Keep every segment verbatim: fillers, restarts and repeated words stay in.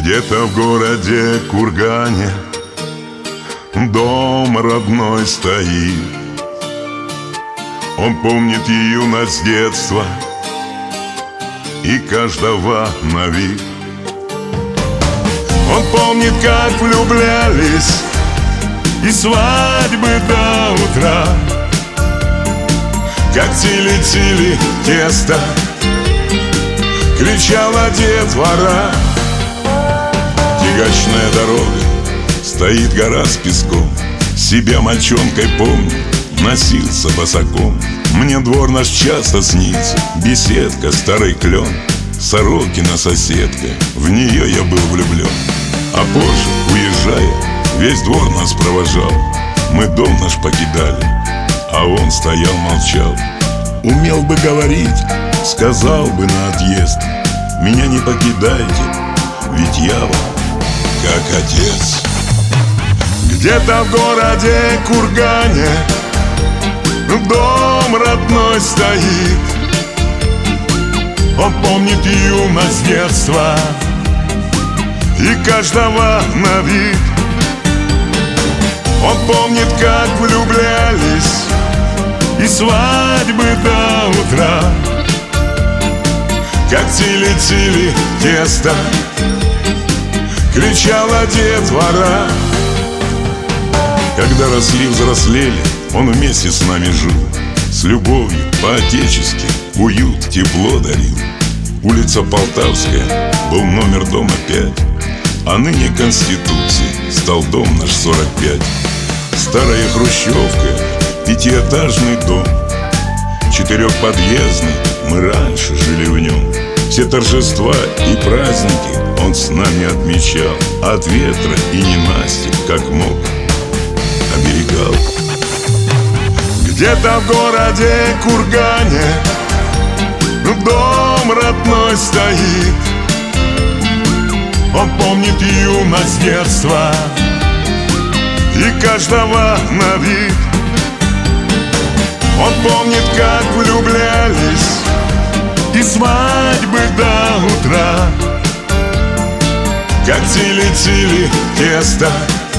Где-то в городе Кургане дом родной стоит. Он помнит юность детства и каждого на вид. Он помнит, как влюблялись и свадьбы до утра, как тили-тили тесто кричала детвора. Тягачная дорога, стоит гора с песком. Себя мальчонкой помню, носился босаком. Мне двор наш часто снится, беседка, старый клен, Сорокина соседка, в нее я был влюблен. А позже, уезжая, весь двор нас провожал. Мы дом наш покидали, а он стоял, молчал. Умел бы говорить, сказал бы на отъезд: меня не покидайте, ведь я вам как отец. Где-то в городе Кургане дом родной стоит. Он помнит юность детства и каждого на вид. Он помнит, как влюблялись и свадьбы до утра, как тили-тили тесто кричала детвора. Когда росли, взрослели, он вместе с нами жил, с любовью, по-отечески, уют, тепло дарил. Улица Полтавская, был номер дома пять, а ныне Конституции, стал дом наш сорок пять. Старая хрущевка, пятиэтажный дом, четырехподъездный, мы раньше жили в нем. Все торжества и праздники он с нами отмечал, от ветра и ненастья, как мог, оберегал. Где-то в городе Кургане дом родной стоит. Он помнит юность детства и каждого на вид. Он помнит, как влюблялись и свадьбы до утра, как тили-тили тесто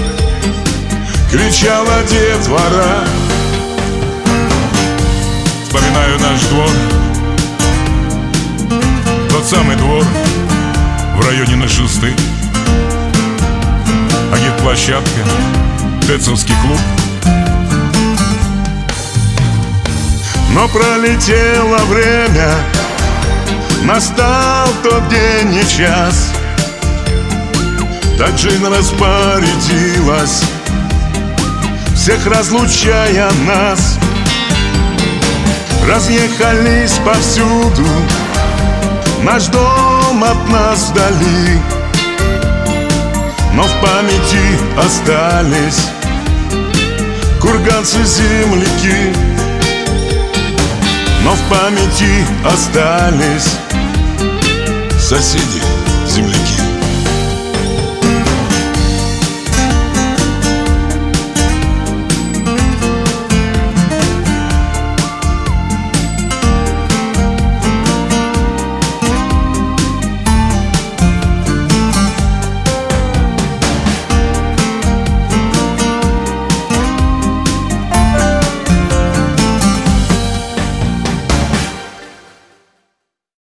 кричала детвора. Вспоминаю наш двор, тот самый двор в районе на шестых. Агитплощадка, Тэцовский клуб. Но пролетело время, настал тот день и час. Так жизнь распорядилась, всех разлучая нас. Разъехались повсюду, наш дом от нас вдали, но в памяти остались курганцы-земляки. Но в памяти остались соседи